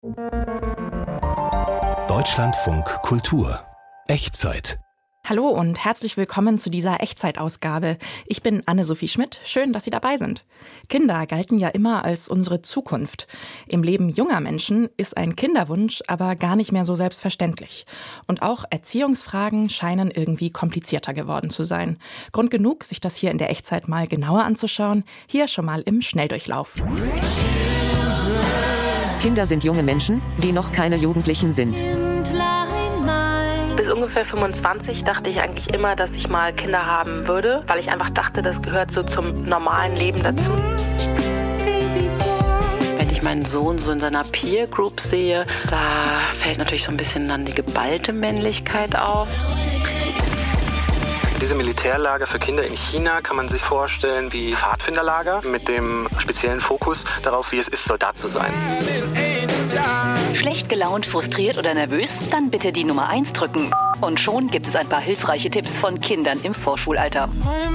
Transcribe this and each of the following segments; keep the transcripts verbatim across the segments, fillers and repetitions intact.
Deutschlandfunk Kultur. Echtzeit. Hallo und herzlich willkommen zu dieser Echtzeitausgabe. Ich bin Anne-Sophie Schmidt. Schön, dass Sie dabei sind. Kinder galten ja immer als unsere Zukunft. Im Leben junger Menschen ist ein Kinderwunsch aber gar nicht mehr so selbstverständlich. Und auch Erziehungsfragen scheinen irgendwie komplizierter geworden zu sein. Grund genug, sich das hier in der Echtzeit mal genauer anzuschauen. Hier schon mal im Schnelldurchlauf. Kinder sind junge Menschen, die noch keine Jugendlichen sind. Bis ungefähr fünfundzwanzig dachte ich eigentlich immer, dass ich mal Kinder haben würde, weil ich einfach dachte, das gehört so zum normalen Leben dazu. Wenn ich meinen Sohn so in seiner Peer Group sehe, da fällt natürlich so ein bisschen dann die geballte Männlichkeit auf. Diese Militärlager für Kinder in China kann man sich vorstellen wie Pfadfinderlager mit dem speziellen Fokus darauf, wie es ist, Soldat zu sein. Schlecht gelaunt, frustriert oder nervös? Dann bitte die Nummer eins drücken. Und schon gibt es ein paar hilfreiche Tipps von Kindern im Vorschulalter.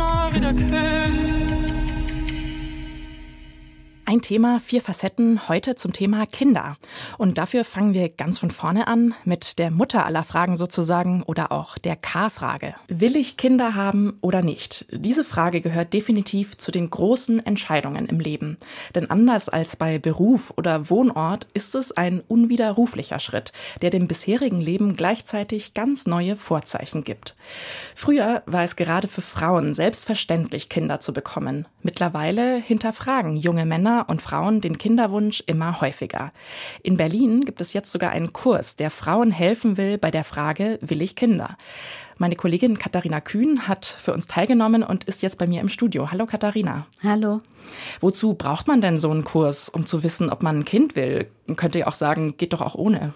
Ein Thema, vier Facetten, heute zum Thema Kinder. Und dafür fangen wir ganz von vorne an, mit der Mutter aller Fragen sozusagen oder auch der K-Frage. Will ich Kinder haben oder nicht? Diese Frage gehört definitiv zu den großen Entscheidungen im Leben. Denn anders als bei Beruf oder Wohnort ist es ein unwiderruflicher Schritt, der dem bisherigen Leben gleichzeitig ganz neue Vorzeichen gibt. Früher war es gerade für Frauen selbstverständlich, Kinder zu bekommen. Mittlerweile hinterfragen junge Männer und Frauen den Kinderwunsch immer häufiger. In Berlin gibt es jetzt sogar einen Kurs, der Frauen helfen will bei der Frage, will ich Kinder? Meine Kollegin Katharina Kühn hat für uns teilgenommen und ist jetzt bei mir im Studio. Hallo Katharina. Hallo. Wozu braucht man denn so einen Kurs, um zu wissen, ob man ein Kind will? Man könnte ja auch sagen, geht doch auch ohne.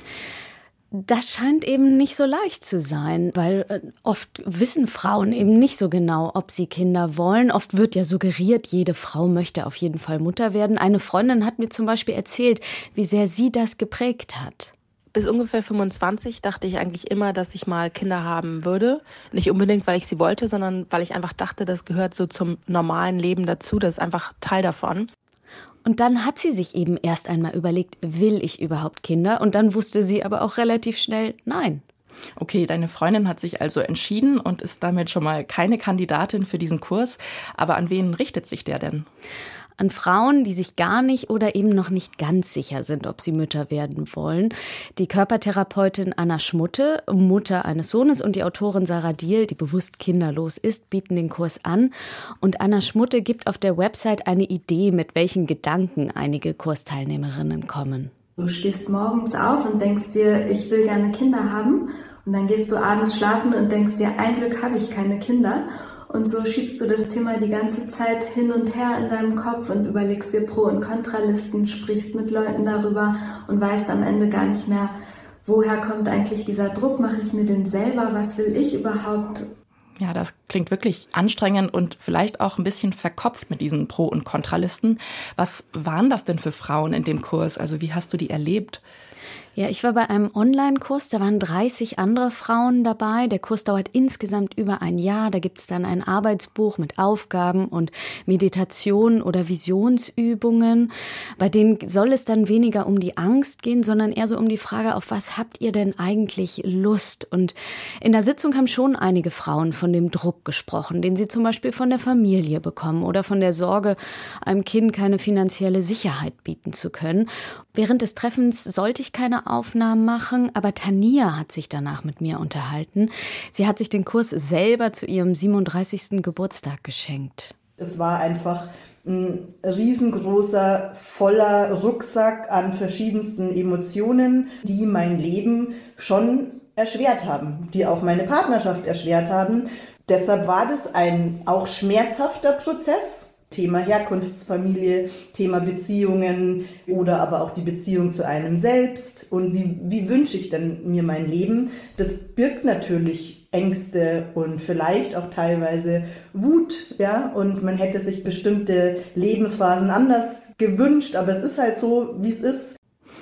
Das scheint eben nicht so leicht zu sein, weil äh, oft wissen Frauen eben nicht so genau, ob sie Kinder wollen. Oft wird ja suggeriert, jede Frau möchte auf jeden Fall Mutter werden. Eine Freundin hat mir zum Beispiel erzählt, wie sehr sie das geprägt hat. Bis ungefähr fünfundzwanzig dachte ich eigentlich immer, dass ich mal Kinder haben würde. Nicht unbedingt, weil ich sie wollte, sondern weil ich einfach dachte, das gehört so zum normalen Leben dazu. Das ist einfach Teil davon. Und dann hat sie sich eben erst einmal überlegt, will ich überhaupt Kinder? Und dann wusste sie aber auch relativ schnell, nein. Okay, deine Freundin hat sich also entschieden und ist damit schon mal keine Kandidatin für diesen Kurs. Aber an wen richtet sich der denn? An Frauen, die sich gar nicht oder eben noch nicht ganz sicher sind, ob sie Mütter werden wollen. Die Körpertherapeutin Anna Schmutte, Mutter eines Sohnes, und die Autorin Sarah Diehl, die bewusst kinderlos ist, bieten den Kurs an. Und Anna Schmutte gibt auf der Website eine Idee, mit welchen Gedanken einige Kursteilnehmerinnen kommen. Du stehst morgens auf und denkst dir, ich will gerne Kinder haben. Und dann gehst du abends schlafen und denkst dir, ein Glück habe ich keine Kinder. Und so schiebst du das Thema die ganze Zeit hin und her in deinem Kopf und überlegst dir Pro- und Kontralisten, sprichst mit Leuten darüber und weißt am Ende gar nicht mehr, woher kommt eigentlich dieser Druck, mache ich mir den selber, was will ich überhaupt? Ja, das klingt wirklich anstrengend und vielleicht auch ein bisschen verkopft mit diesen Pro- und Kontralisten. Was waren das denn für Frauen in dem Kurs? Also wie hast du die erlebt? Ja, ich war bei einem Online-Kurs, da waren dreißig andere Frauen dabei. Der Kurs dauert insgesamt über ein Jahr. Da gibt es dann ein Arbeitsbuch mit Aufgaben und Meditationen oder Visionsübungen. Bei denen soll es dann weniger um die Angst gehen, sondern eher so um die Frage, auf was habt ihr denn eigentlich Lust? Und in der Sitzung haben schon einige Frauen von dem Druck gesprochen, den sie zum Beispiel von der Familie bekommen oder von der Sorge, einem Kind keine finanzielle Sicherheit bieten zu können. Während des Treffens sollte ich keine Aufnahmen machen, aber Tania hat sich danach mit mir unterhalten. Sie hat sich den Kurs selber zu ihrem siebenunddreißigsten Geburtstag geschenkt. Es war einfach ein riesengroßer, voller Rucksack an verschiedensten Emotionen, die mein Leben schon erschwert haben, die auch meine Partnerschaft erschwert haben. Deshalb war das ein auch schmerzhafter Prozess. Thema Herkunftsfamilie, Thema Beziehungen oder aber auch die Beziehung zu einem selbst. Und wie, wie wünsche ich denn mir mein Leben? Das birgt natürlich Ängste und vielleicht auch teilweise Wut, ja. Und man hätte sich bestimmte Lebensphasen anders gewünscht, aber es ist halt so, wie es ist.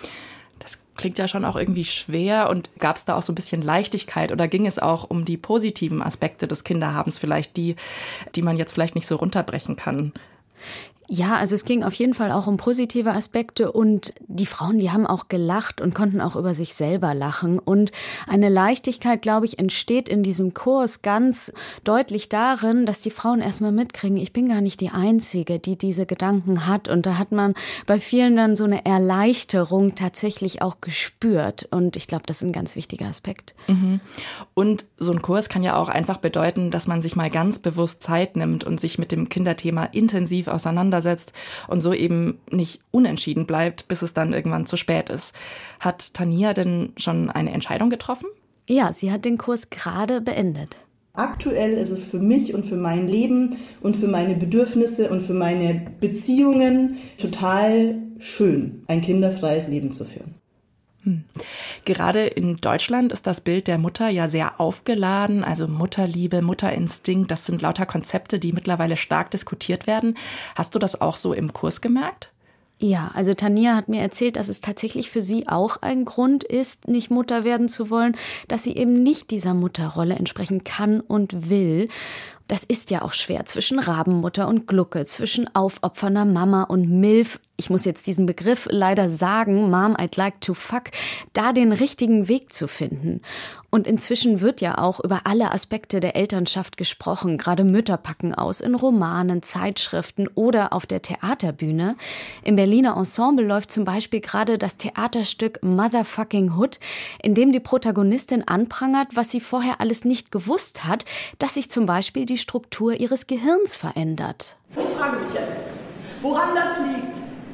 Klingt ja schon auch irgendwie schwer. Und gab es da auch so ein bisschen Leichtigkeit oder ging es auch um die positiven Aspekte des Kinderhabens vielleicht, die, die man jetzt vielleicht nicht so runterbrechen kann? Ja, also es ging auf jeden Fall auch um positive Aspekte und die Frauen, die haben auch gelacht und konnten auch über sich selber lachen. Und eine Leichtigkeit, glaube ich, entsteht in diesem Kurs ganz deutlich darin, dass die Frauen erstmal mitkriegen, ich bin gar nicht die Einzige, die diese Gedanken hat. Und da hat man bei vielen dann so eine Erleichterung tatsächlich auch gespürt. Und ich glaube, das ist ein ganz wichtiger Aspekt. Mhm. Und so ein Kurs kann ja auch einfach bedeuten, dass man sich mal ganz bewusst Zeit nimmt und sich mit dem Kinderthema intensiv auseinandersetzt und so eben nicht unentschieden bleibt, bis es dann irgendwann zu spät ist. Hat Tania denn schon eine Entscheidung getroffen? Ja, sie hat den Kurs gerade beendet. Aktuell ist es für mich und für mein Leben und für meine Bedürfnisse und für meine Beziehungen total schön, ein kinderfreies Leben zu führen. Hm. Gerade in Deutschland ist das Bild der Mutter ja sehr aufgeladen, also Mutterliebe, Mutterinstinkt, das sind lauter Konzepte, die mittlerweile stark diskutiert werden. Hast du das auch so im Kurs gemerkt? Ja, also Tania hat mir erzählt, dass es tatsächlich für sie auch ein Grund ist, nicht Mutter werden zu wollen, dass sie eben nicht dieser Mutterrolle entsprechen kann und will. Das ist ja auch schwer zwischen Rabenmutter und Glucke, zwischen aufopfernder Mama und Milf. Ich muss jetzt diesen Begriff leider sagen, Mom, I'd like to fuck, da den richtigen Weg zu finden. Und inzwischen wird ja auch über alle Aspekte der Elternschaft gesprochen. Gerade Mütter packen aus in Romanen, Zeitschriften oder auf der Theaterbühne. Im Berliner Ensemble läuft zum Beispiel gerade das Theaterstück Motherfucking Hood, in dem die Protagonistin anprangert, was sie vorher alles nicht gewusst hat, dass sich zum Beispiel die Struktur ihres Gehirns verändert. Ich frage mich jetzt, woran das liegt,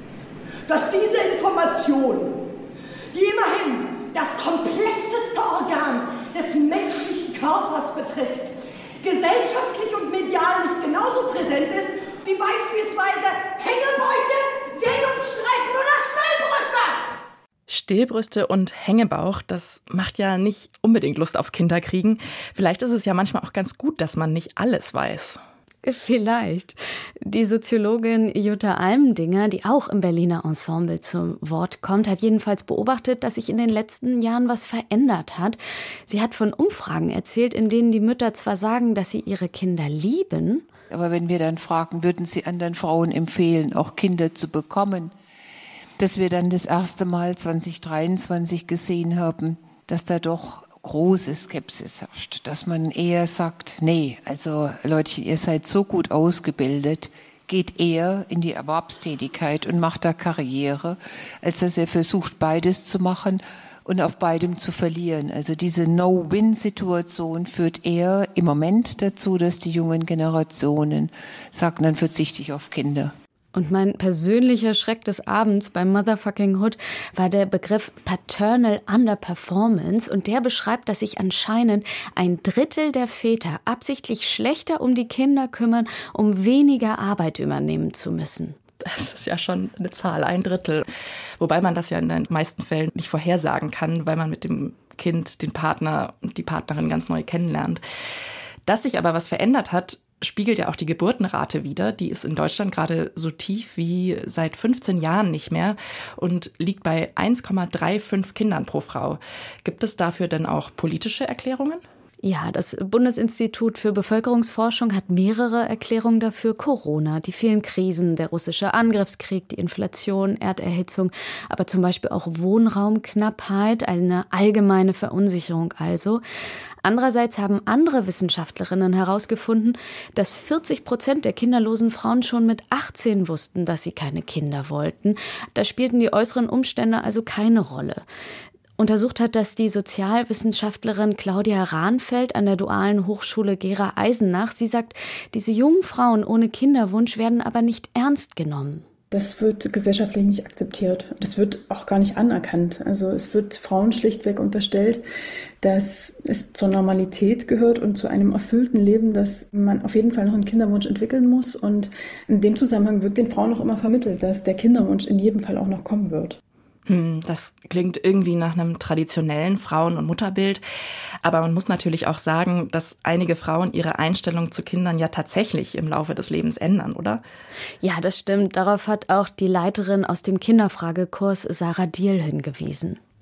dass diese Information, die immerhin das komplexeste Organ des menschlichen Körpers betrifft, gesellschaftlich und medial nicht genauso präsent ist wie beispielsweise Hängebäuche, Dehnungsstreifen oder Schnellbrüste. Stillbrüste und Hängebauch, das macht ja nicht unbedingt Lust aufs Kinderkriegen. Vielleicht ist es ja manchmal auch ganz gut, dass man nicht alles weiß. Vielleicht. Die Soziologin Jutta Almendinger, die auch im Berliner Ensemble zum Wort kommt, hat jedenfalls beobachtet, dass sich in den letzten Jahren was verändert hat. Sie hat von Umfragen erzählt, in denen die Mütter zwar sagen, dass sie ihre Kinder lieben, aber wenn wir dann fragen, würden sie anderen Frauen empfehlen, auch Kinder zu bekommen, dass wir dann das erste Mal zwanzig dreiundzwanzig gesehen haben, dass da doch große Skepsis herrscht, dass man eher sagt, nee, also Leutchen, ihr seid so gut ausgebildet, geht eher in die Erwerbstätigkeit und macht da Karriere, als dass er versucht, beides zu machen und auf beidem zu verlieren. Also diese No-Win-Situation führt eher im Moment dazu, dass die jungen Generationen sagen, dann verzichte ich auf Kinder. Und mein persönlicher Schreck des Abends beim Motherfucking Hood war der Begriff Paternal Underperformance. Und der beschreibt, dass sich anscheinend ein Drittel der Väter absichtlich schlechter um die Kinder kümmern, um weniger Arbeit übernehmen zu müssen. Das ist ja schon eine Zahl, ein Drittel. Wobei man das ja in den meisten Fällen nicht vorhersagen kann, weil man mit dem Kind den Partner und die Partnerin ganz neu kennenlernt. Dass sich aber was verändert hat, spiegelt ja auch die Geburtenrate wider. Die ist in Deutschland gerade so tief wie seit fünfzehn Jahren nicht mehr und liegt bei eins Komma fünfunddreißig Kindern pro Frau. Gibt es dafür denn auch politische Erklärungen? Ja, das Bundesinstitut für Bevölkerungsforschung hat mehrere Erklärungen dafür. Corona, die vielen Krisen, der russische Angriffskrieg, die Inflation, Erderhitzung, aber zum Beispiel auch Wohnraumknappheit, eine allgemeine Verunsicherung also. Andererseits haben andere Wissenschaftlerinnen herausgefunden, dass vierzig Prozent der kinderlosen Frauen schon mit achtzehn wussten, dass sie keine Kinder wollten. Da spielten die äußeren Umstände also keine Rolle. Untersucht hat das die Sozialwissenschaftlerin Claudia Rahnfeld an der Dualen Hochschule Gera Eisenach. Sie sagt, diese jungen Frauen ohne Kinderwunsch werden aber nicht ernst genommen. Das wird gesellschaftlich nicht akzeptiert. Das wird auch gar nicht anerkannt. Also es wird Frauen schlichtweg unterstellt, dass es zur Normalität gehört und zu einem erfüllten Leben, dass man auf jeden Fall noch einen Kinderwunsch entwickeln muss. Und in dem Zusammenhang wird den Frauen auch immer vermittelt, dass der Kinderwunsch in jedem Fall auch noch kommen wird. Hm, das klingt irgendwie nach einem traditionellen Frauen- und Mutterbild. Aber man muss natürlich auch sagen, dass einige Frauen ihre Einstellung zu Kindern ja tatsächlich im Laufe des Lebens ändern, oder? Ja, das stimmt. Darauf hat auch die Leiterin aus dem Kinderfragekurs Sarah Diehl hingewiesen.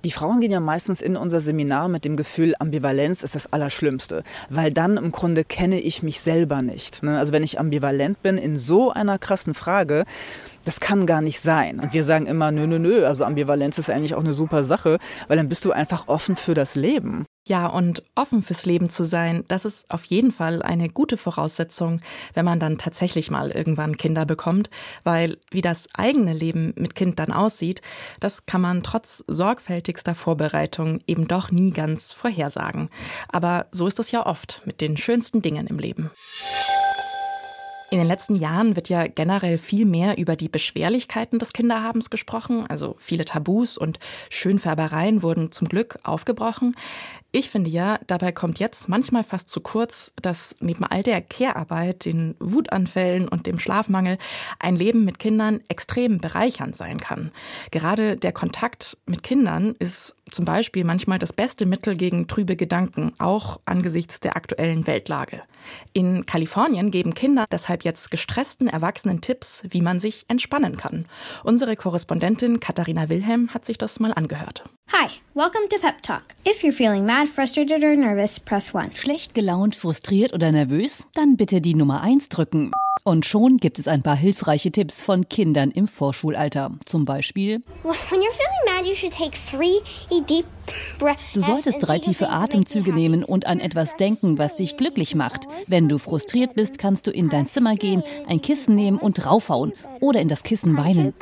Die Frauen gehen ja meistens in unser Seminar mit dem Gefühl, Ambivalenz ist das Allerschlimmste, weil dann im Grunde kenne ich mich selber nicht. Also wenn ich ambivalent bin in so einer krassen Frage, das kann gar nicht sein. Und wir sagen immer, nö, nö, nö, also Ambivalenz ist eigentlich auch eine super Sache, weil dann bist du einfach offen für das Leben. Ja, und offen fürs Leben zu sein, das ist auf jeden Fall eine gute Voraussetzung, wenn man dann tatsächlich mal irgendwann Kinder bekommt, weil wie das eigene Leben mit Kind dann aussieht, das kann man trotz sorgfältigster Vorbereitung eben doch nie ganz vorhersagen. Aber so ist es ja oft mit den schönsten Dingen im Leben. In den letzten Jahren wird ja generell viel mehr über die Beschwerlichkeiten des Kinderhabens gesprochen. Also viele Tabus und Schönfärbereien wurden zum Glück aufgebrochen. Ich finde ja, dabei kommt jetzt manchmal fast zu kurz, dass neben all der Care-Arbeit, den Wutanfällen und dem Schlafmangel ein Leben mit Kindern extrem bereichernd sein kann. Gerade der Kontakt mit Kindern ist zum Beispiel manchmal das beste Mittel gegen trübe Gedanken, auch angesichts der aktuellen Weltlage. In Kalifornien geben Kinder deshalb jetzt gestressten Erwachsenen Tipps, wie man sich entspannen kann. Unsere Korrespondentin Katharina Wilhelm hat sich das mal angehört. Hi, welcome to Pep Talk. If you're feeling mad, frustrated or nervous, press one. Schlecht gelaunt, frustriert oder nervös? Dann bitte die Nummer eins drücken. Und schon gibt es ein paar hilfreiche Tipps von Kindern im Vorschulalter. Zum Beispiel: Du solltest drei tiefe Atemzüge nehmen und an etwas denken, was dich glücklich macht. Wenn du frustriert bist, kannst du in dein Zimmer gehen, ein Kissen nehmen und draufhauen oder in das Kissen weinen.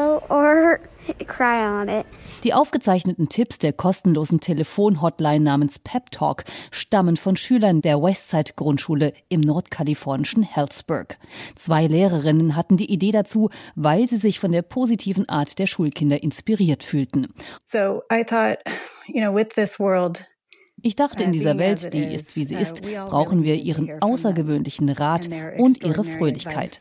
Die aufgezeichneten Tipps der kostenlosen Telefon-Hotline namens Pep Talk stammen von Schülern der Westside-Grundschule im nordkalifornischen Healdsburg. Zwei Lehrerinnen hatten die Idee dazu, weil sie sich von der positiven Art der Schulkinder inspiriert fühlten. So I thought, you know, with this world Ich dachte, in dieser Welt, die ist, wie sie ist, brauchen wir ihren außergewöhnlichen Rat und ihre Fröhlichkeit.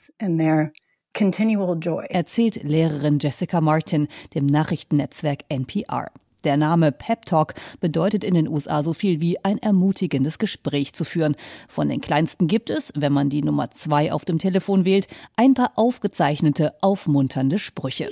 Erzählt Lehrerin Jessica Martin dem Nachrichtennetzwerk N P R. Der Name Pep Talk bedeutet in den U S A so viel wie ein ermutigendes Gespräch zu führen. Von den Kleinsten gibt es, wenn man die Nummer zwei auf dem Telefon wählt, ein paar aufgezeichnete, aufmunternde Sprüche.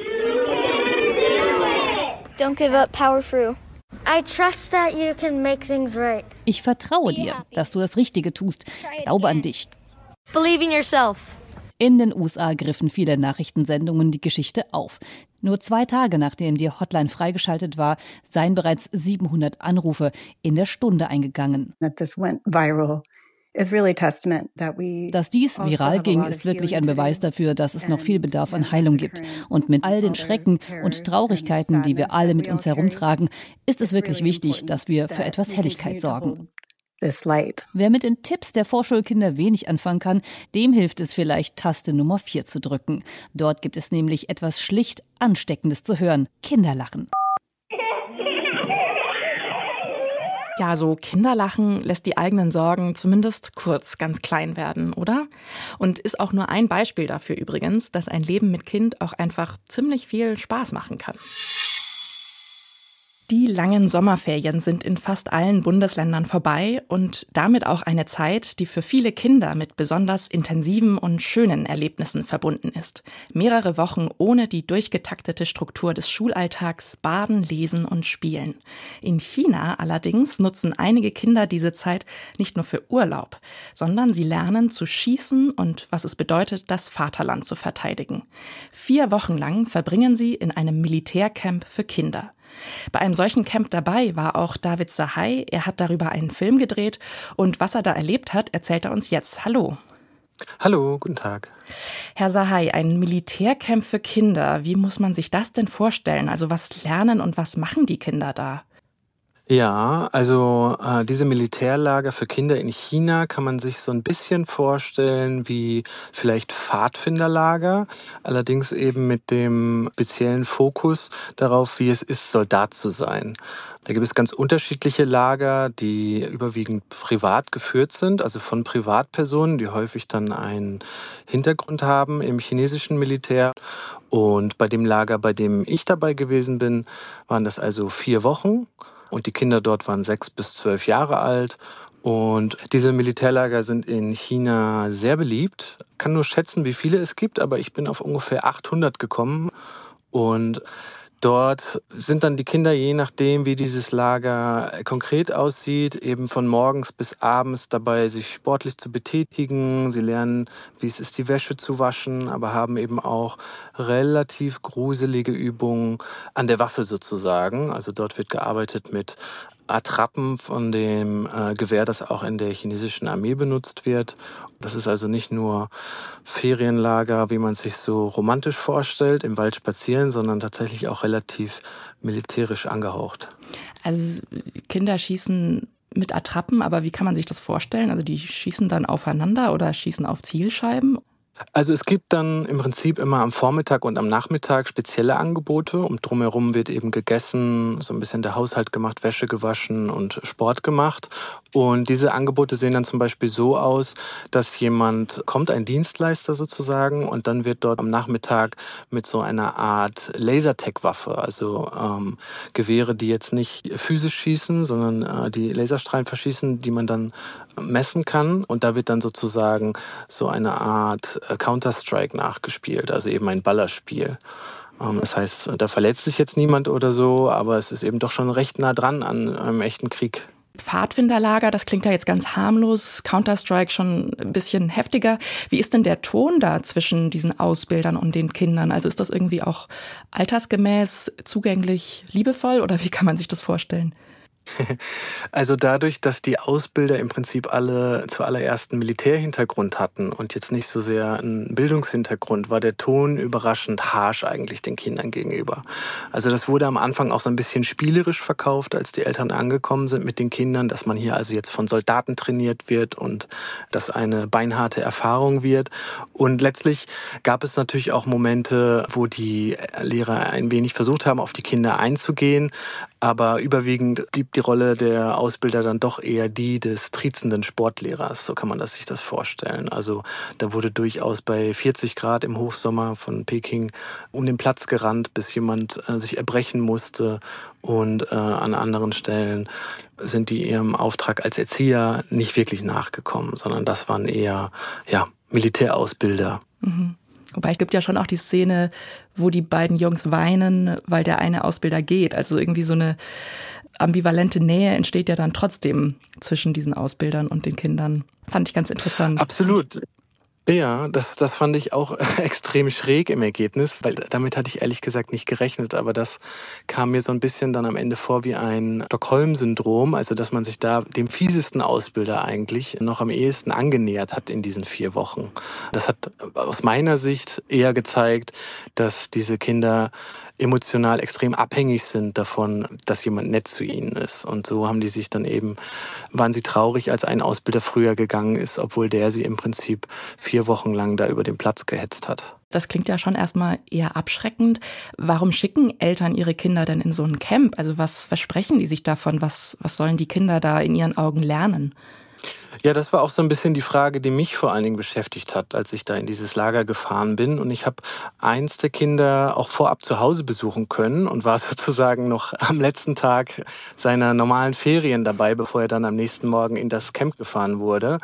Don't give up, power through. I trust that you can make things right. Ich vertraue dir, dass du das Richtige tust. Glaube an dich. Believe in yourself. In den U S A griffen viele Nachrichtensendungen die Geschichte auf. Nur zwei Tage nachdem die Hotline freigeschaltet war, seien bereits siebenhundert Anrufe in der Stunde eingegangen. This went viral. Dass dies viral ging, ist wirklich ein Beweis dafür, dass es noch viel Bedarf an Heilung gibt. Und mit all den Schrecken und Traurigkeiten, die wir alle mit uns herumtragen, ist es wirklich wichtig, dass wir für etwas Helligkeit sorgen. Wer mit den Tipps der Vorschulkinder wenig anfangen kann, dem hilft es vielleicht, Taste Nummer vier zu drücken. Dort gibt es nämlich etwas schlicht Ansteckendes zu hören: Kinderlachen. Ja, so Kinderlachen lässt die eigenen Sorgen zumindest kurz ganz klein werden, oder? Und ist auch nur ein Beispiel dafür übrigens, dass ein Leben mit Kind auch einfach ziemlich viel Spaß machen kann. Die langen Sommerferien sind in fast allen Bundesländern vorbei und damit auch eine Zeit, die für viele Kinder mit besonders intensiven und schönen Erlebnissen verbunden ist. Mehrere Wochen ohne die durchgetaktete Struktur des Schulalltags, Baden, Lesen und Spielen. In China allerdings nutzen einige Kinder diese Zeit nicht nur für Urlaub, sondern sie lernen zu schießen und was es bedeutet, das Vaterland zu verteidigen. Vier Wochen lang verbringen sie in einem Militärcamp für Kinder. Bei einem solchen Camp dabei war auch David Sahai. Er hat darüber einen Film gedreht und was er da erlebt hat, erzählt er uns jetzt. Hallo. Hallo, guten Tag. Herr Sahai, ein Militärcamp für Kinder. Wie muss man sich das denn vorstellen? Also was lernen und was machen die Kinder da? Ja, also äh, diese Militärlager für Kinder in China kann man sich so ein bisschen vorstellen wie vielleicht Pfadfinderlager, allerdings eben mit dem speziellen Fokus darauf, wie es ist, Soldat zu sein. Da gibt es ganz unterschiedliche Lager, die überwiegend privat geführt sind, also von Privatpersonen, die häufig dann einen Hintergrund haben im chinesischen Militär. Und bei dem Lager, bei dem ich dabei gewesen bin, waren das also vier Wochen. Und die Kinder dort waren sechs bis zwölf Jahre alt. Und diese Militärlager sind in China sehr beliebt. Ich kann nur schätzen, wie viele es gibt, aber ich bin auf ungefähr achthundert gekommen. Und Dort sind dann die Kinder, je nachdem, wie dieses Lager konkret aussieht, eben von morgens bis abends dabei, sich sportlich zu betätigen. Sie lernen, wie es ist, die Wäsche zu waschen, aber haben eben auch relativ gruselige Übungen an der Waffe sozusagen. Also dort wird gearbeitet mit Attrappen von dem äh, Gewehr, das auch in der chinesischen Armee benutzt wird. Das ist also nicht nur Ferienlager, wie man sich so romantisch vorstellt, im Wald spazieren, sondern tatsächlich auch relativ militärisch angehaucht. Also Kinder schießen mit Attrappen, aber wie kann man sich das vorstellen? Also die schießen dann aufeinander oder schießen auf Zielscheiben? Also es gibt dann im Prinzip immer am Vormittag und am Nachmittag spezielle Angebote und drumherum wird eben gegessen, so ein bisschen der Haushalt gemacht, Wäsche gewaschen und Sport gemacht. Und diese Angebote sehen dann zum Beispiel so aus, dass jemand kommt, ein Dienstleister sozusagen, und dann wird dort am Nachmittag mit so einer Art Lasertag-Waffe, also ähm, Gewehre, die jetzt nicht physisch schießen, sondern äh, die Laserstrahlen verschießen, die man dann messen kann. Und da wird dann sozusagen so eine Art Counter-Strike nachgespielt, also eben ein Ballerspiel. Das heißt, da verletzt sich jetzt niemand oder so, aber es ist eben doch schon recht nah dran an einem echten Krieg. Pfadfinderlager, das klingt ja jetzt ganz harmlos, Counter-Strike schon ein bisschen heftiger. Wie ist denn der Ton da zwischen diesen Ausbildern und den Kindern? Also ist das irgendwie auch altersgemäß, zugänglich, liebevoll oder wie kann man sich das vorstellen? Also dadurch, dass die Ausbilder im Prinzip alle zuallererst einen Militärhintergrund hatten und jetzt nicht so sehr einen Bildungshintergrund, war der Ton überraschend harsch eigentlich den Kindern gegenüber. Also das wurde am Anfang auch so ein bisschen spielerisch verkauft, als die Eltern angekommen sind mit den Kindern, dass man hier also jetzt von Soldaten trainiert wird und dass eine beinharte Erfahrung wird. Und letztlich gab es natürlich auch Momente, wo die Lehrer ein wenig versucht haben, auf die Kinder einzugehen, aber überwiegend blieb die Rolle der Ausbilder dann doch eher die des trizenden Sportlehrers, so kann man das sich das vorstellen. Also da wurde durchaus bei vierzig Grad im Hochsommer von Peking um den Platz gerannt, bis jemand äh, sich erbrechen musste. Und äh, an anderen Stellen sind die ihrem Auftrag als Erzieher nicht wirklich nachgekommen, sondern das waren eher ja, Militärausbilder. Mhm. Wobei es gibt ja schon auch die Szene, wo die beiden Jungs weinen, weil der eine Ausbilder geht. Also irgendwie so eine ambivalente Nähe entsteht ja dann trotzdem zwischen diesen Ausbildern und den Kindern. Fand ich ganz interessant. Absolut. Ja, das, das fand ich auch extrem schräg im Ergebnis, weil damit hatte ich ehrlich gesagt nicht gerechnet. Aber das kam mir so ein bisschen dann am Ende vor wie ein Stockholm-Syndrom, also dass man sich da dem fiesesten Ausbilder eigentlich noch am ehesten angenähert hat in diesen vier Wochen. Das hat aus meiner Sicht eher gezeigt, dass diese Kinder emotional extrem abhängig sind davon, dass jemand nett zu ihnen ist. Und so haben die sich dann eben, waren sie traurig, als ein Ausbilder früher gegangen ist, obwohl der sie im Prinzip vier Wochen lang da über den Platz gehetzt hat. Das klingt ja schon erstmal eher abschreckend. Warum schicken Eltern ihre Kinder denn in so ein Camp? Also was versprechen die sich davon? Was, was sollen die Kinder da in ihren Augen lernen? Ja, das war auch so ein bisschen die Frage, die mich vor allen Dingen beschäftigt hat, als ich da in dieses Lager gefahren bin. Und ich habe eins der Kinder auch vorab zu Hause besuchen können und war sozusagen noch am letzten Tag seiner normalen Ferien dabei, bevor er dann am nächsten Morgen in das Camp gefahren wurde.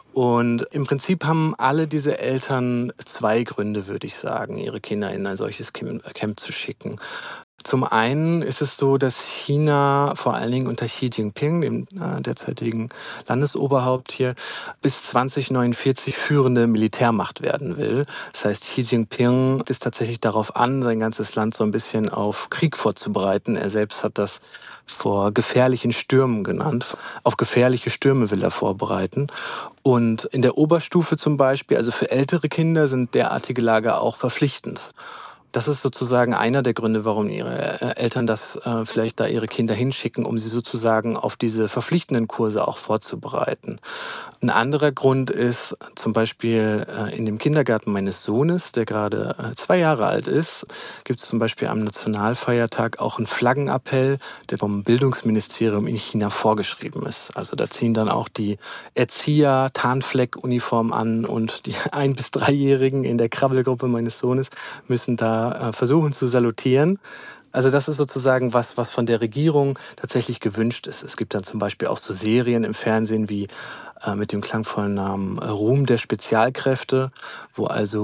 Und im Prinzip haben alle diese Eltern zwei Gründe, würde ich sagen, ihre Kinder in ein solches Camp zu schicken. Zum einen ist es so, dass China vor allen Dingen unter Xi Jinping, dem äh, derzeitigen Landesoberhaupt hier, bis zwanzig neunundvierzig führende Militärmacht werden will. Das heißt, Xi Jinping ist tatsächlich darauf an, sein ganzes Land so ein bisschen auf Krieg vorzubereiten. Er selbst hat das vor gefährlichen Stürmen genannt. Auf gefährliche Stürme will er vorbereiten. Und in der Oberstufe zum Beispiel, also für ältere Kinder, sind derartige Lager auch verpflichtend. Das ist sozusagen einer der Gründe, warum ihre Eltern das äh, vielleicht da ihre Kinder hinschicken, um sie sozusagen auf diese verpflichtenden Kurse auch vorzubereiten. Ein anderer Grund ist zum Beispiel äh, in dem Kindergarten meines Sohnes, der gerade äh, zwei Jahre alt ist, gibt es zum Beispiel am Nationalfeiertag auch einen Flaggenappell, der vom Bildungsministerium in China vorgeschrieben ist. Also da ziehen dann auch die Erzieher Tarnfleckuniform an und die ein- bis dreijährigen in der Krabbelgruppe meines Sohnes müssen da versuchen zu salutieren. Also das ist sozusagen was, was von der Regierung tatsächlich gewünscht ist. Es gibt dann zum Beispiel auch so Serien im Fernsehen wie äh, mit dem klangvollen Namen Ruhm der Spezialkräfte, wo also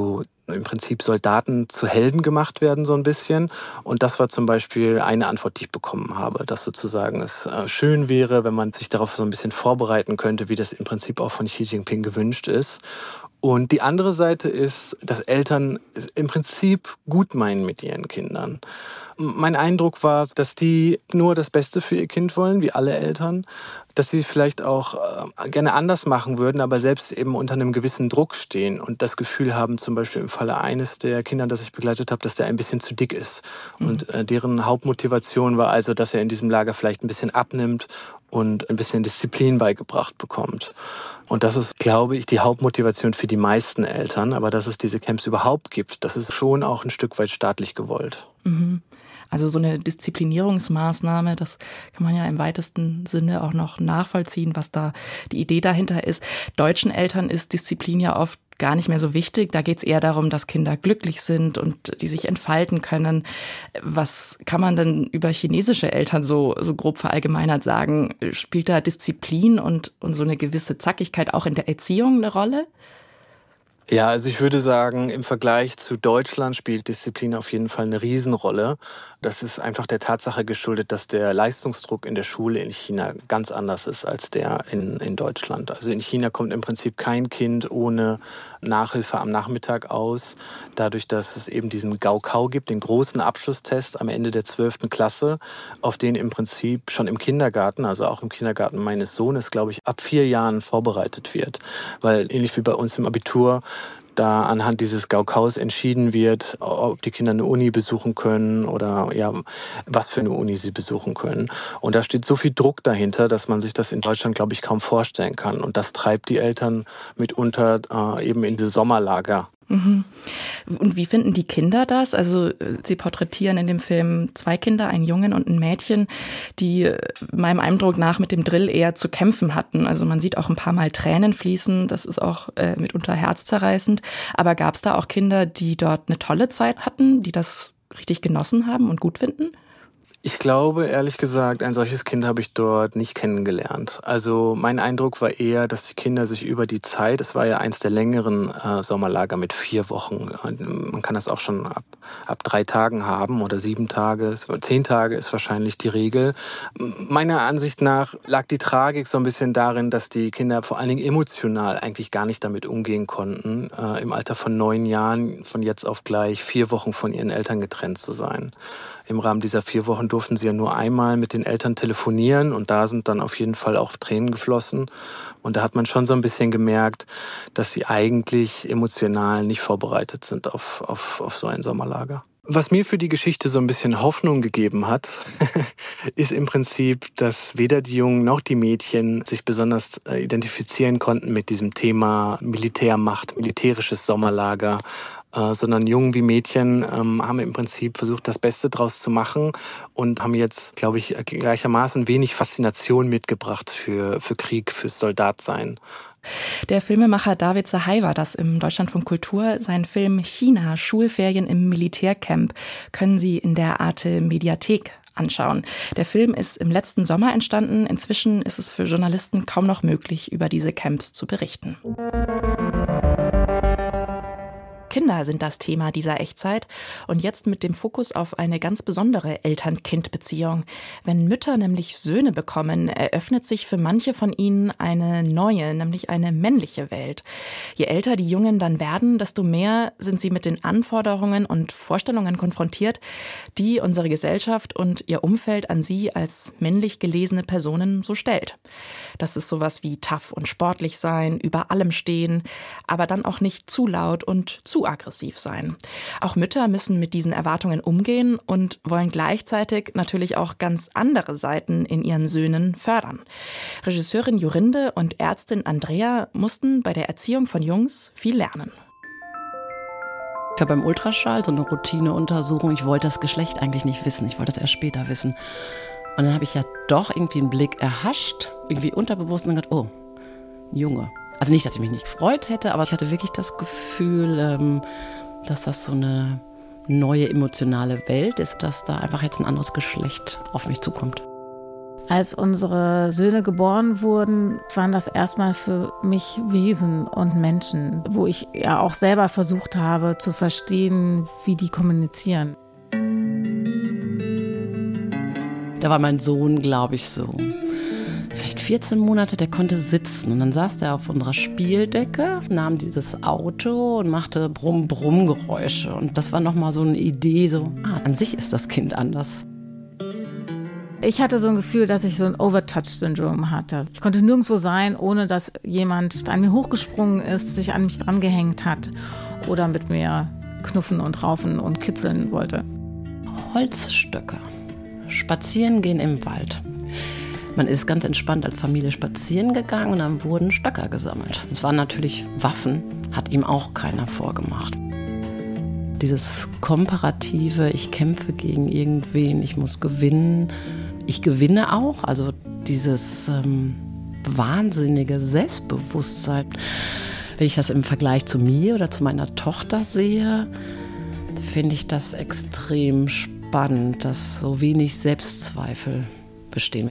im Prinzip Soldaten zu Helden gemacht werden, so ein bisschen. Und das war zum Beispiel eine Antwort, die ich bekommen habe, dass sozusagen es äh, schön wäre, wenn man sich darauf so ein bisschen vorbereiten könnte, wie das im Prinzip auch von Xi Jinping gewünscht ist. Und die andere Seite ist, dass Eltern es im Prinzip gut meinen mit ihren Kindern. Mein Eindruck war, dass die nur das Beste für ihr Kind wollen, wie alle Eltern. Dass sie vielleicht auch äh, gerne anders machen würden, aber selbst eben unter einem gewissen Druck stehen und das Gefühl haben, zum Beispiel im Falle eines der Kinder, das ich begleitet habe, dass der ein bisschen zu dick ist. Mhm. Und äh, deren Hauptmotivation war also, dass er in diesem Lager vielleicht ein bisschen abnimmt und ein bisschen Disziplin beigebracht bekommt. Und das ist, glaube ich, die Hauptmotivation für die meisten Eltern. Aber dass es diese Camps überhaupt gibt, das ist schon auch ein Stück weit staatlich gewollt. Mhm. Also so eine Disziplinierungsmaßnahme, das kann man ja im weitesten Sinne auch noch nachvollziehen, was da die Idee dahinter ist. Deutschen Eltern ist Disziplin ja oft gar nicht mehr so wichtig. Da geht es eher darum, dass Kinder glücklich sind und die sich entfalten können. Was kann man denn über chinesische Eltern so, so grob verallgemeinert sagen? Spielt da Disziplin und, und so eine gewisse Zackigkeit auch in der Erziehung eine Rolle? Ja, also ich würde sagen, im Vergleich zu Deutschland spielt Disziplin auf jeden Fall eine Riesenrolle. Das ist einfach der Tatsache geschuldet, dass der Leistungsdruck in der Schule in China ganz anders ist als der in, in Deutschland. Also in China kommt im Prinzip kein Kind ohne Nachhilfe am Nachmittag aus. Dadurch, dass es eben diesen Gaokao gibt, den großen Abschlusstest am Ende der zwölften Klasse, auf den im Prinzip schon im Kindergarten, also auch im Kindergarten meines Sohnes, glaube ich, ab vier Jahren vorbereitet wird. Weil ähnlich wie bei uns im Abitur, da anhand dieses Gaukaus entschieden wird, ob die Kinder eine Uni besuchen können oder ja, was für eine Uni sie besuchen können. Und da steht so viel Druck dahinter, dass man sich das in Deutschland, glaube ich, kaum vorstellen kann. Und das treibt die Eltern mitunter äh, eben in diese Sommerlager. Mhm. Und wie finden die Kinder das? Also sie porträtieren in dem Film zwei Kinder, einen Jungen und ein Mädchen, die meinem Eindruck nach mit dem Drill eher zu kämpfen hatten. Also man sieht auch ein paar Mal Tränen fließen, das ist auch äh, mitunter herzzerreißend. Aber gab es da auch Kinder, die dort eine tolle Zeit hatten, die das richtig genossen haben und gut finden? Ich glaube, ehrlich gesagt, ein solches Kind habe ich dort nicht kennengelernt. Also mein Eindruck war eher, dass die Kinder sich über die Zeit, es war ja eins der längeren äh, Sommerlager mit vier Wochen, man kann das auch schon ab, ab drei Tagen haben oder sieben Tage, zehn Tage ist wahrscheinlich die Regel. Meiner Ansicht nach lag die Tragik so ein bisschen darin, dass die Kinder vor allen Dingen emotional eigentlich gar nicht damit umgehen konnten, äh, im Alter von neun Jahren von jetzt auf gleich vier Wochen von ihren Eltern getrennt zu sein. Im Rahmen dieser vier Wochen durften sie ja nur einmal mit den Eltern telefonieren und da sind dann auf jeden Fall auch Tränen geflossen. Und da hat man schon so ein bisschen gemerkt, dass sie eigentlich emotional nicht vorbereitet sind auf, auf, auf so ein Sommerlager. Was mir für die Geschichte so ein bisschen Hoffnung gegeben hat, ist im Prinzip, dass weder die Jungen noch die Mädchen sich besonders identifizieren konnten mit diesem Thema Militärmacht, militärisches Sommerlager, äh, sondern Jungen wie Mädchen ähm, haben im Prinzip versucht, das Beste draus zu machen und haben jetzt, glaube ich, gleichermaßen wenig Faszination mitgebracht für, für Krieg, fürs Soldatsein. Der Filmemacher David Sahai war das im Deutschlandfunk Kultur. Sein Film China, Schulferien im Militärcamp, können Sie in der Arte Mediathek anschauen. Der Film ist im letzten Sommer entstanden. Inzwischen ist es für Journalisten kaum noch möglich, über diese Camps zu berichten. Kinder sind das Thema dieser Echtzeit und jetzt mit dem Fokus auf eine ganz besondere Eltern-Kind-Beziehung. Wenn Mütter nämlich Söhne bekommen, eröffnet sich für manche von ihnen eine neue, nämlich eine männliche Welt. Je älter die Jungen dann werden, desto mehr sind sie mit den Anforderungen und Vorstellungen konfrontiert, die unsere Gesellschaft und ihr Umfeld an sie als männlich gelesene Personen so stellt. Das ist sowas wie tough und sportlich sein, über allem stehen, aber dann auch nicht zu laut und zu aggressiv sein. Auch Mütter müssen mit diesen Erwartungen umgehen und wollen gleichzeitig natürlich auch ganz andere Seiten in ihren Söhnen fördern. Regisseurin Jorinde und Ärztin Andrea mussten bei der Erziehung von Jungs viel lernen. Ich war beim Ultraschall, so eine Routineuntersuchung. Ich wollte das Geschlecht eigentlich nicht wissen. Ich wollte das erst später wissen. Und dann habe ich ja doch irgendwie einen Blick erhascht, irgendwie unterbewusst und gedacht, oh, ein Junge. Also nicht, dass ich mich nicht gefreut hätte, aber ich hatte wirklich das Gefühl, dass das so eine neue emotionale Welt ist, dass da einfach jetzt ein anderes Geschlecht auf mich zukommt. Als unsere Söhne geboren wurden, waren das erstmal für mich Wesen und Menschen, wo ich ja auch selber versucht habe zu verstehen, wie die kommunizieren. Da war mein Sohn, glaube ich, so vielleicht vierzehn Monate, der konnte sitzen. Und dann saß der auf unserer Spieldecke, nahm dieses Auto und machte Brumm-Brumm-Geräusche. Und das war nochmal so eine Idee, so, ah, an sich ist das Kind anders. Ich hatte so ein Gefühl, dass ich so ein Overtouch-Syndrom hatte. Ich konnte nirgendwo sein, ohne dass jemand an mir hochgesprungen ist, sich an mich dran gehängt hat oder mit mir knuffen und raufen und kitzeln wollte. Holzstöcke. Spazieren gehen im Wald. Man ist ganz entspannt als Familie spazieren gegangen und dann wurden Stöcker gesammelt. Es waren natürlich Waffen, hat ihm auch keiner vorgemacht. Dieses komparative, ich kämpfe gegen irgendwen, ich muss gewinnen. Ich gewinne auch, also dieses ähm, wahnsinnige Selbstbewusstsein. Wenn ich das im Vergleich zu mir oder zu meiner Tochter sehe, finde ich das extrem spannend, dass so wenig Selbstzweifel bestehen.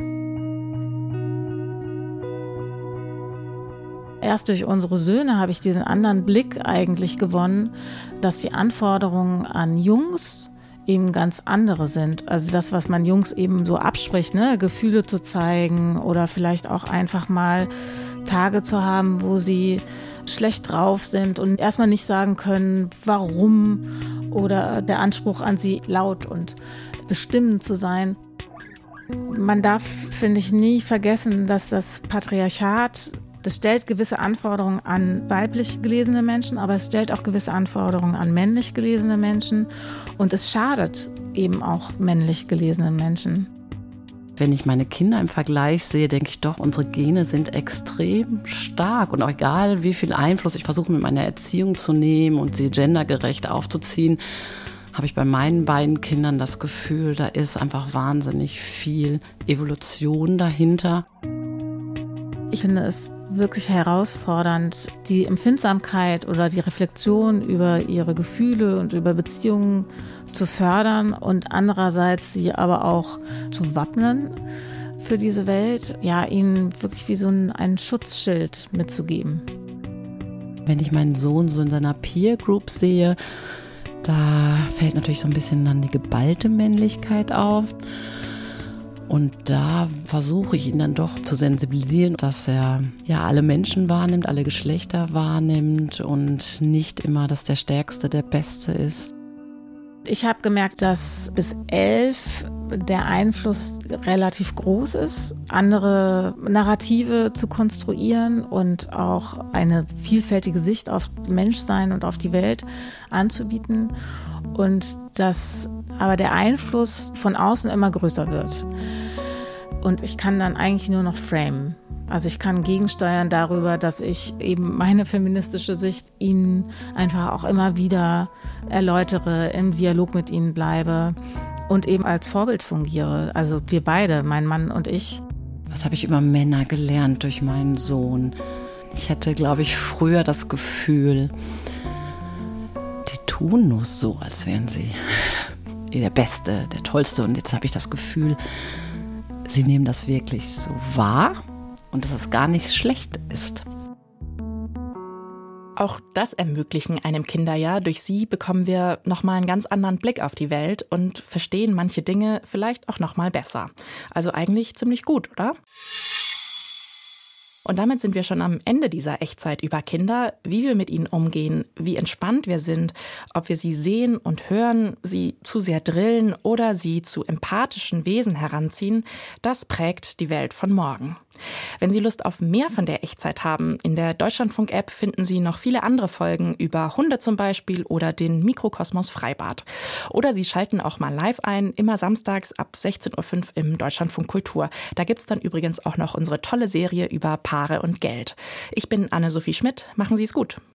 Erst durch unsere Söhne habe ich diesen anderen Blick eigentlich gewonnen, dass die Anforderungen an Jungs eben ganz andere sind. Also das, was man Jungs eben so abspricht, ne? Gefühle zu zeigen oder vielleicht auch einfach mal Tage zu haben, wo sie schlecht drauf sind und erstmal nicht sagen können, warum, oder der Anspruch an sie laut und bestimmend zu sein. Man darf, finde ich, nie vergessen, dass das Patriarchat, das stellt gewisse Anforderungen an weiblich gelesene Menschen, aber es stellt auch gewisse Anforderungen an männlich gelesene Menschen und es schadet eben auch männlich gelesenen Menschen. Wenn ich meine Kinder im Vergleich sehe, denke ich doch, unsere Gene sind extrem stark. Und auch egal, wie viel Einfluss ich versuche mit meiner Erziehung zu nehmen und sie gendergerecht aufzuziehen, habe ich bei meinen beiden Kindern das Gefühl, da ist einfach wahnsinnig viel Evolution dahinter. Ich finde es wirklich herausfordernd, die Empfindsamkeit oder die Reflexion über ihre Gefühle und über Beziehungen zu fördern und andererseits sie aber auch zu wappnen für diese Welt, ja, ihnen wirklich wie so ein, ein Schutzschild mitzugeben. Wenn ich meinen Sohn so in seiner Peer Group sehe, da fällt natürlich so ein bisschen dann die geballte Männlichkeit auf. Und da versuche ich ihn dann doch zu sensibilisieren, dass er ja alle Menschen wahrnimmt, alle Geschlechter wahrnimmt und nicht immer, dass der Stärkste der Beste ist. Ich habe gemerkt, dass bis elf der Einfluss relativ groß ist, andere Narrative zu konstruieren und auch eine vielfältige Sicht auf Menschsein und auf die Welt anzubieten. Und dass aber der Einfluss von außen immer größer wird. Und ich kann dann eigentlich nur noch framen. Also ich kann gegensteuern darüber, dass ich eben meine feministische Sicht ihnen einfach auch immer wieder erläutere, im Dialog mit ihnen bleibe und eben als Vorbild fungiere. Also wir beide, mein Mann und ich. Was habe ich über Männer gelernt durch meinen Sohn? Ich hatte, glaube ich, früher das Gefühl, die tun nur so, als wären sie der Beste, der Tollste. Und jetzt habe ich das Gefühl, sie nehmen das wirklich so wahr und dass es gar nicht schlecht ist. Auch das ermöglichen einem Kinderjahr. Durch sie bekommen wir nochmal einen ganz anderen Blick auf die Welt und verstehen manche Dinge vielleicht auch nochmal besser. Also eigentlich ziemlich gut, oder? Und damit sind wir schon am Ende dieser Echtzeit über Kinder, wie wir mit ihnen umgehen, wie entspannt wir sind, ob wir sie sehen und hören, sie zu sehr drillen oder sie zu empathischen Wesen heranziehen, das prägt die Welt von morgen. Wenn Sie Lust auf mehr von der Echtzeit haben, in der Deutschlandfunk-App finden Sie noch viele andere Folgen über Hunde zum Beispiel oder den Mikrokosmos Freibad. Oder Sie schalten auch mal live ein, immer samstags ab sechzehn Uhr fünf im Deutschlandfunk Kultur. Da gibt's dann übrigens auch noch unsere tolle Serie über Paare und Geld. Ich bin Anne-Sophie Schmidt. Machen Sie es gut.